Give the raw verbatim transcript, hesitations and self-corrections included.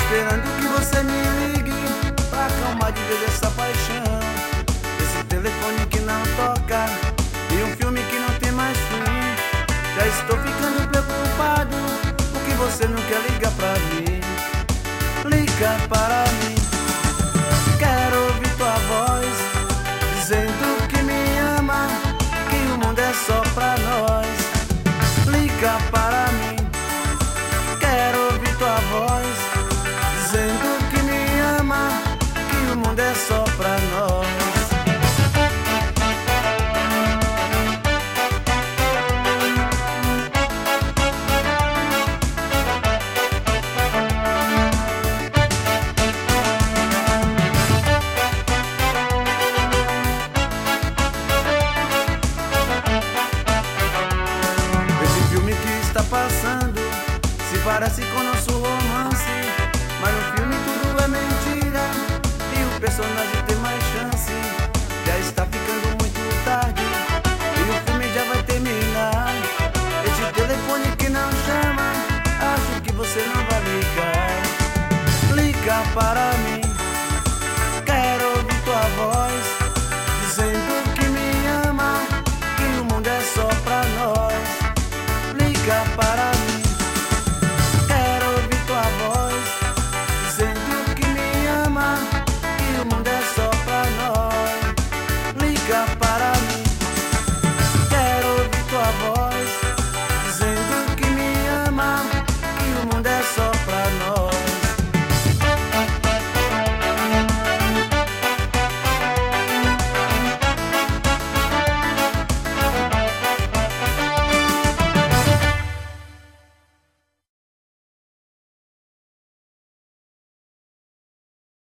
esperando que você me ligue pra acalmar de vez essa paixão. Esse telefone que não toca e um filme que não tem mais fim. Já estou ficando preocupado porque você não quer ligar pra mim. Liga para mim, quero ouvir tua voz dizendo que me ama, que o mundo é só pra nós. Liga para mim, quero ouvir tua voz dizendo que me ama, que o mundo é só pra nós. Passando, se parece com nosso romance, mas no filme tudo é mentira e o personagem tem mais chance. Já está ficando muito tarde e o filme já vai terminar. Esse telefone que não chama, acho que você não vai ligar. Liga para mim,